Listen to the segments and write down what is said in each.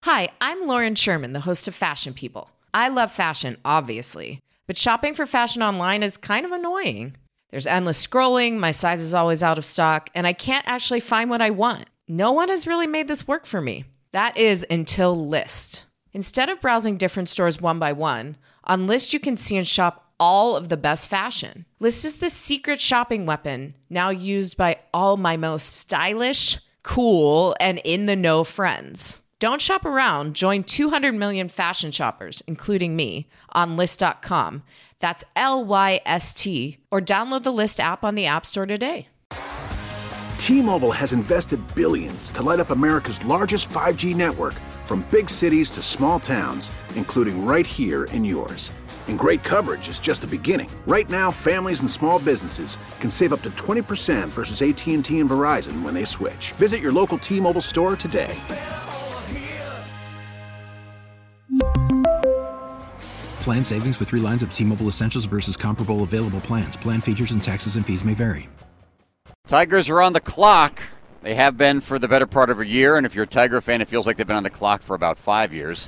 Hi, I'm Lauren Sherman, the host of Fashion People. I love fashion, obviously, but shopping for fashion online is kind of annoying. There's endless scrolling, my size is always out of stock, and I can't actually find what I want. No one has really made this work for me. That is until Lyst. Instead of browsing different stores one by one, on Lyst you can see and shop all of the best fashion. Lyst is the secret shopping weapon, now used by all my most stylish, cool, and in-the-know friends. Don't shop around. Join 200 million fashion shoppers, including me, on Lyst.com. That's Lyst, or download the Lyst app on the App Store today. T-Mobile has invested billions to light up America's largest 5G network, from big cities to small towns, including right here in yours. And great coverage is just the beginning. Right now, families and small businesses can save up to 20% versus AT&T and Verizon when they switch. Visit your local T-Mobile store today. Plan savings with 3 lines of T-Mobile Essentials versus comparable available plans. Plan features and taxes and fees may vary. Tigers are on the clock. They have been for the better part of a year, and if you're a Tiger fan, it feels like they've been on the clock for about 5 years.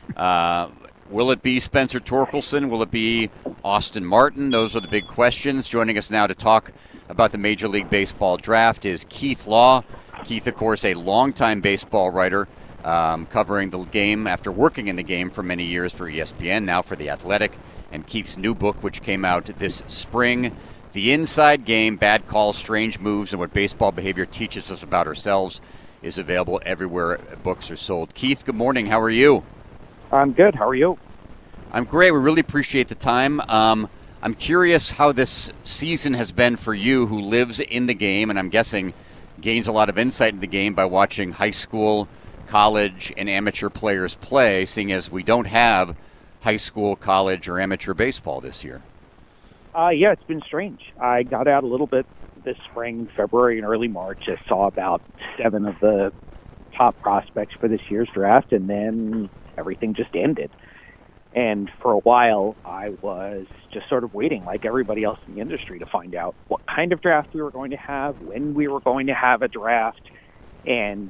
Will it be Spencer Torkelson? Will it be Austin Martin? Those are the big questions. Joining us now to talk about the Major League Baseball draft is Keith Law. Keith, of course, a longtime baseball writer, covering the game after working in the game for many years for ESPN, now for The Athletic. And Keith's new book, which came out this spring, The Inside Game, Bad Calls, Strange Moves, and What Baseball Behavior Teaches Us About Ourselves, is available everywhere books are sold. Keith, good morning. How are you? I'm good. How are you? I'm great. We really appreciate the time. I'm curious how this season has been for you, who lives in the game, and I'm guessing gains a lot of insight in the game by watching high school, college, and amateur players play, seeing as we don't have high school, college, or amateur baseball this year. Yeah, it's been strange. I got out a little bit this spring, February, and early March. I saw about 7 of the top prospects for this year's draft, and then everything just ended. And for a while, I was just sort of waiting, like everybody else in the industry, to find out what kind of draft we were going to have, when we were going to have a draft, and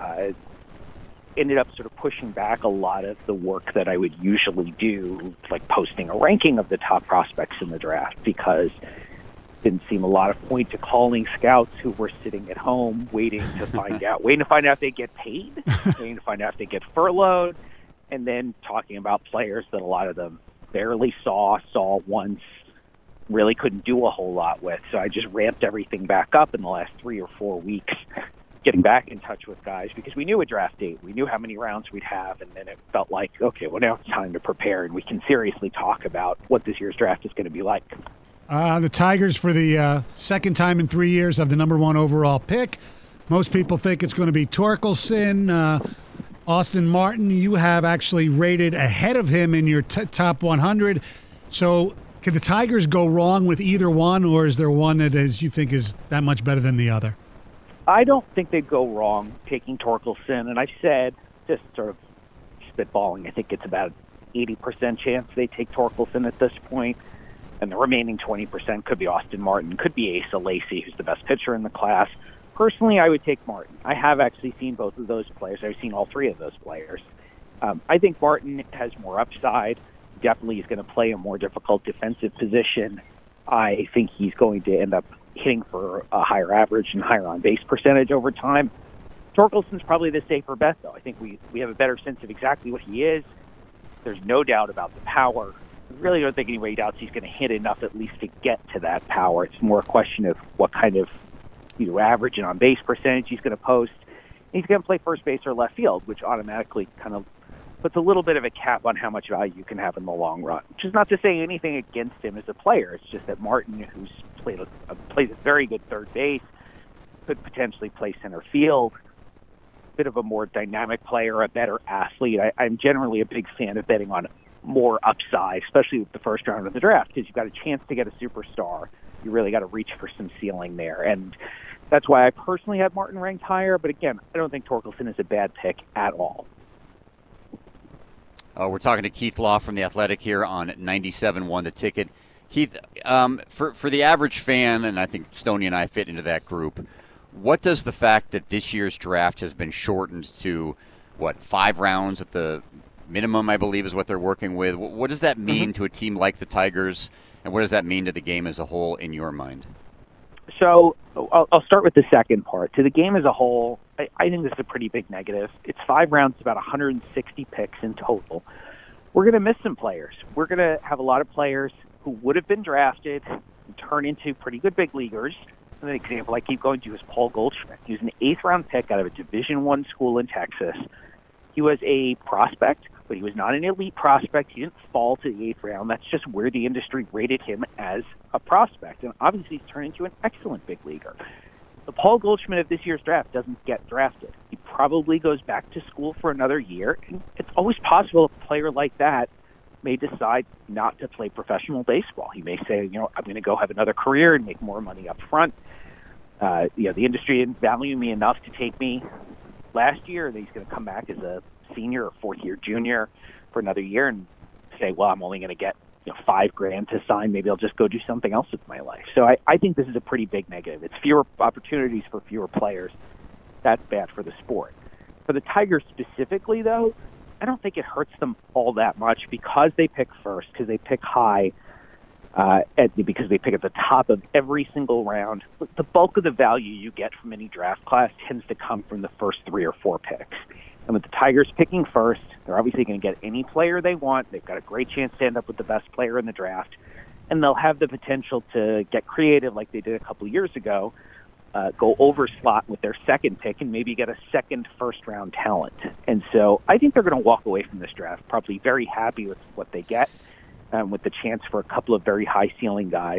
ended up sort of pushing back a lot of the work that I would usually do, like posting a ranking of the top prospects in the draft, because it didn't seem a lot of point to calling scouts who were sitting at home waiting to find out if they get paid, waiting to find out if they get furloughed, and then talking about players that a lot of them barely saw once, really couldn't do a whole lot with. So I just ramped everything back up in the last 3 or 4 weeks, getting back in touch with guys, because we knew a draft date. We knew how many rounds we'd have, and then it felt like, okay, well, now it's time to prepare, and we can seriously talk about what this year's draft is going to be like. The Tigers, for the second time in 3 years, have the number 1 overall pick. Most people think it's going to be Torkelson. Austin Martin, you have actually rated ahead of him in your top 100. So can the Tigers go wrong with either one, or is there one that you think is that much better than the other? I don't think they'd go wrong taking Torkelson, and I've said, just sort of spitballing, I think it's about 80% chance they take Torkelson at this point, and the remaining 20% could be Austin Martin, could be Asa Lacy, who's the best pitcher in the class. Personally, I would take Martin. I have actually seen both of those players. I've seen all 3 of those players. I think Martin has more upside. Definitely is going to play a more difficult defensive position. I think he's going to end up hitting for a higher average and higher on-base percentage over time. Torkelson's probably the safer bet, though. I think we have a better sense of exactly what he is. There's no doubt about the power. I really don't think anybody doubts he's going to hit enough at least to get to that power. It's more a question of what kind of average and on-base percentage he's going to post. And he's going to play first base or left field, which automatically kind of puts a little bit of a cap on how much value you can have in the long run, which is not to say anything against him as a player. It's just that Martin, who's plays a very good third base, could potentially play center field, a bit of a more dynamic player, a better athlete. I'm generally a big fan of betting on more upside, especially with the first round of the draft, because you've got a chance to get a superstar. You really got to reach for some ceiling there. And that's why I personally have Martin ranked higher. But again, I don't think Torkelson is a bad pick at all. We're talking to Keith Law from The Athletic here on 97.1 The Ticket. Keith, for the average fan, and I think Stoney and I fit into that group, what does the fact that this year's draft has been shortened to 5 rounds at the minimum, I believe, is what they're working with. What does that mean to a team like the Tigers, and what does that mean to the game as a whole in your mind? So I'll start with the second part. To the game as a whole, I think this is a pretty big negative. It's 5 rounds, about 160 picks in total. We're going to miss some players. We're going to have a lot of players who would have been drafted and turn into pretty good big leaguers. And an example I keep going to is Paul Goldschmidt. He was an 8th-round pick out of a Division I school in Texas. He was a prospect, but he was not an elite prospect. He didn't fall to the 8th round. That's just where the industry rated him as a prospect. And obviously he's turned into an excellent big leaguer. The Paul Goldschmidt of this year's draft doesn't get drafted. He probably goes back to school for another year. And it's always possible a player like that may decide not to play professional baseball. He may say, I'm going to go have another career and make more money up front. The industry didn't value me enough to take me last year, and he's going to come back as a senior or 4th-year junior for another year and say, well, I'm only going to get $5,000 to sign. Maybe I'll just go do something else with my life. So I think this is a pretty big negative. It's fewer opportunities for fewer players. That's bad for the sport. For the Tigers specifically, though, I don't think it hurts them all that much because they pick first, because they pick high, because they pick at the top of every single round. The bulk of the value you get from any draft class tends to come from the first 3 or 4 picks. And with the Tigers picking first, they're obviously going to get any player they want. They've got a great chance to end up with the best player in the draft. And they'll have the potential to get creative like they did a couple of years ago, go over slot with their second pick and maybe get a second first-round talent. And so I think they're going to walk away from this draft probably very happy with what they get, with the chance for a couple of very high-ceiling guys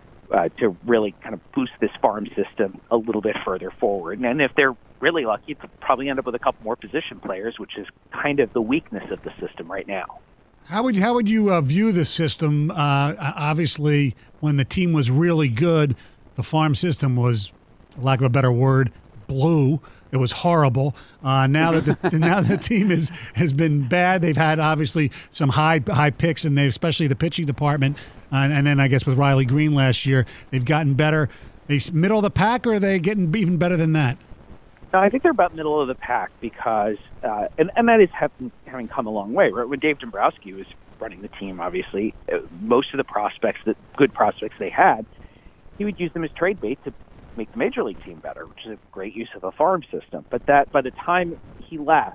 to really kind of boost this farm system a little bit further forward. And if they're really lucky, they'll probably end up with a couple more position players, which is kind of the weakness of the system right now. How would you view the system? Obviously, when the team was really good, the farm system was, for lack of a better word, blue. It was horrible. Now that the team has been bad, they've had obviously some high picks, and especially the pitching department. And then I guess with Riley Green last year, they've gotten better. They middle of the pack, or are they getting even better than that? No, I think they're about middle of the pack because, and that is having come a long way. Right? When Dave Dombrowski was running the team, obviously, most of the good prospects they had, he would use them as trade bait to make the major league team better, which is a great use of a farm system. But that by the time he left,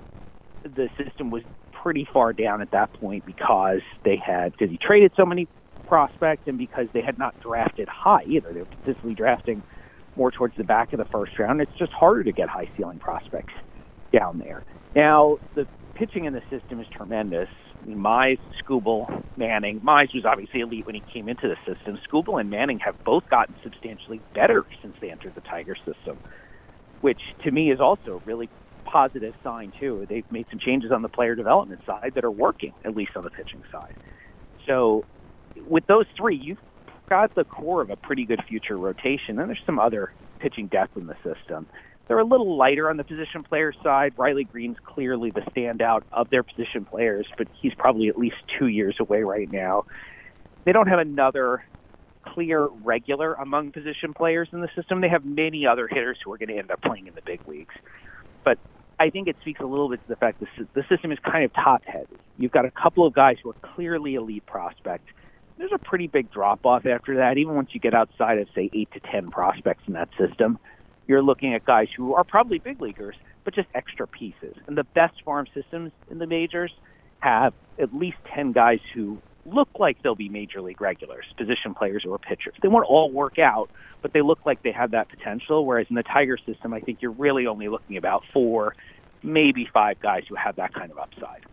the system was pretty far down at that point because he traded so many prospects and because they had not drafted high either. They were consistently drafting more towards the back of the first round. It's just harder to get high ceiling prospects down there. Now, the pitching in the system is tremendous. I mean, Mize, Skubal, Manning. Mize was obviously elite when he came into the system. Skubal and Manning have both gotten substantially better since they entered the Tiger system, which to me is also a really positive sign too. They've made some changes on the player development side that are working, at least on the pitching side. So with those three, you've got the core of a pretty good future rotation. And there's some other pitching depth in the system. They're a little lighter on the position player side. Riley Green's clearly the standout of their position players, but he's probably at least 2 years away right now. They don't have another clear regular among position players in the system. They have many other hitters who are going to end up playing in the big leagues. But I think it speaks a little bit to the fact that the system is kind of top-heavy. You've got a couple of guys who are clearly elite prospects. There's a pretty big drop-off after that. Even once you get outside of, say, 8 to 10 prospects in that system, you're looking at guys who are probably big leaguers, but just extra pieces. And the best farm systems in the majors have at least 10 guys who look like they'll be major league regulars, position players or pitchers. They won't all work out, but they look like they have that potential, whereas in the Tiger system, I think you're really only looking about 4, maybe 5 guys who have that kind of upside.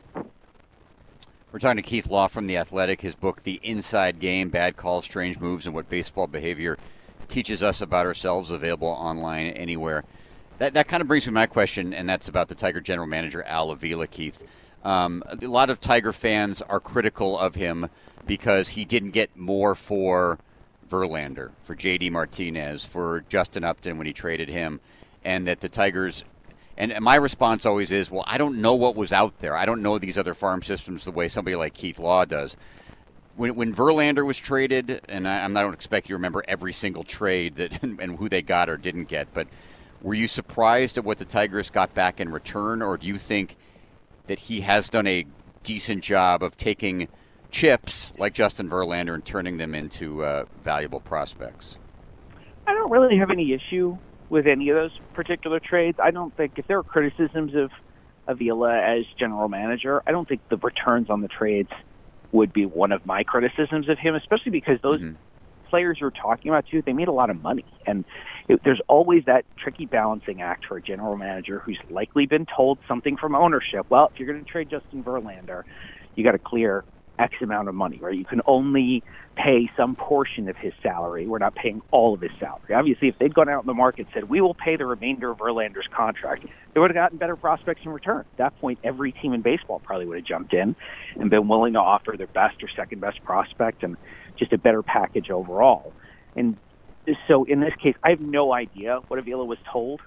We're talking to Keith Law from The Athletic. His book, The Inside Game, Bad Calls, Strange Moves, and What Baseball Behavior Teaches Us About Ourselves, available online anywhere. That kind of brings me to my question, and that's about the Tiger general manager, Al Avila, Keith. A lot of Tiger fans are critical of him because he didn't get more for Verlander, for J.D. Martinez, for Justin Upton when he traded him, and that the Tigers... And my response always is, well, I don't know what was out there. I don't know these other farm systems the way somebody like Keith Law does. When Verlander was traded, and I don't expect you to remember every single trade that and who they got or didn't get, but Were you surprised at what the Tigers got back in return, or do you think that he has done a decent job of taking chips like Justin Verlander and turning them into valuable prospects? I don't really have any issue with any of those particular trades. I don't think if there are criticisms of Avila as general manager, I don't think the returns on the trades would be one of my criticisms of him, especially because those players you're talking about, too, they made a lot of money. And there's always that tricky balancing act for a general manager who's likely been told something from ownership. Well, if you're going to trade Justin Verlander, you got to clear X amount of money, right? You can only pay some portion of his salary. We're not paying all of his salary. Obviously, if they'd gone out in the market and said, we will pay the remainder of Verlander's contract, they would have gotten better prospects in return. At that point, every team in baseball probably would have jumped in and been willing to offer their best or second best prospect and just a better package overall. And so in this case, I have no idea what Avila was told,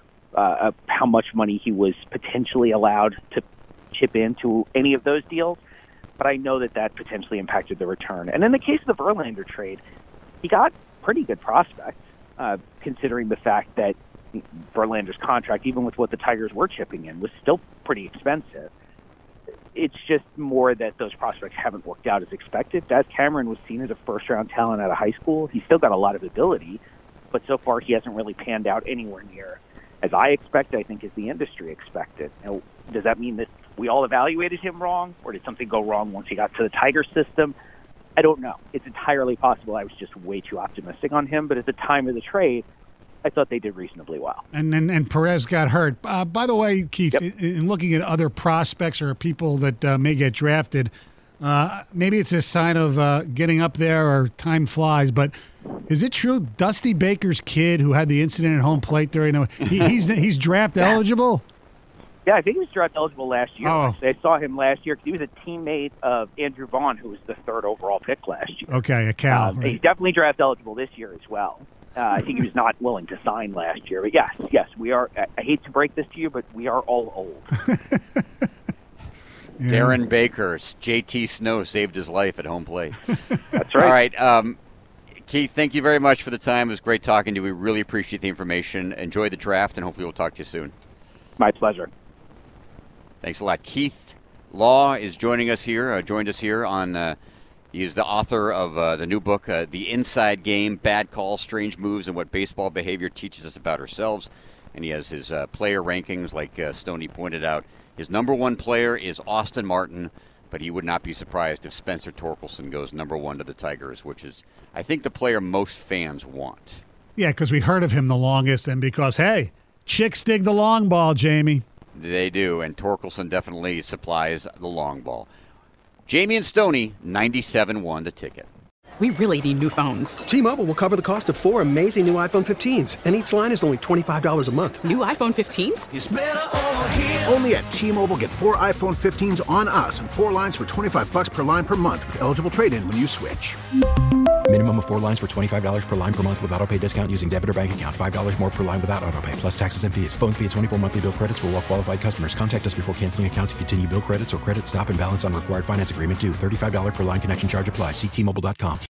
how much money he was potentially allowed to chip into any of those deals. But I know that potentially impacted the return. And in the case of the Verlander trade, he got pretty good prospects, considering the fact that Verlander's contract, even with what the Tigers were chipping in, was still pretty expensive. It's just more that those prospects haven't worked out as expected. Daz Cameron was seen as a first-round talent out of high school. He's still got a lot of ability, but so far he hasn't really panned out anywhere near as I expected, I think, as the industry expected. Now, does that mean that we all evaluated him wrong, or did something go wrong once he got to the Tiger system? I don't know. It's entirely possible I was just way too optimistic on him, but at the time of the trade, I thought they did reasonably well. And Perez got hurt. By the way, Keith, in looking at other prospects or people that may get drafted, maybe it's a sign of getting up there or time flies, but is it true Dusty Baker's kid who had the incident at home plate during he's draft eligible? Yeah, I think he was draft eligible last year. Oh. I saw him last year because he was a teammate of Andrew Vaughn, who was the third overall pick last year. Okay, a Cal. Right. He's definitely draft eligible this year as well. I think he was not willing to sign last year. But yes, we are. I hate to break this to you, but we are all old. Yeah. Darren Baker's JT Snow saved his life at home plate. That's right. All right. Keith, thank you very much for the time. It was great talking to you. We really appreciate the information. Enjoy the draft, and hopefully we'll talk to you soon. My pleasure. Thanks a lot. Keith Law is joining us here. Joined us here on. He is the author of the new book, The Inside Game: Bad Calls, Strange Moves, and What Baseball Behavior Teaches Us About Ourselves. And he has his player rankings, like Stoney pointed out. His number one player is Austin Martin, but he would not be surprised if Spencer Torkelson goes number one to the Tigers, which is, I think, the player most fans want. Yeah, because we heard of him the longest, and because, hey, chicks dig the long ball, Jamie. They do, and Torkelson definitely supplies the long ball. Jamie and Stoney, 97-1 the ticket. We really need new phones. T-Mobile will cover the cost of 4 amazing new iPhone 15s, and each line is only $25 a month. New iPhone 15s? It's better over here. Only at T-Mobile, get 4 iPhone 15s on us and 4 lines for $25 per line per month with eligible trade-in when you switch. Minimum of 4 lines for $25 per line per month with autopay discount using debit or bank account. $5 more per line without autopay, plus taxes and fees. Phone fee at 24 monthly bill credits for well-qualified customers. Contact us before canceling account to continue bill credits or credit stop and balance on required finance agreement due. $35 per line connection charge applies. See T-Mobile.com.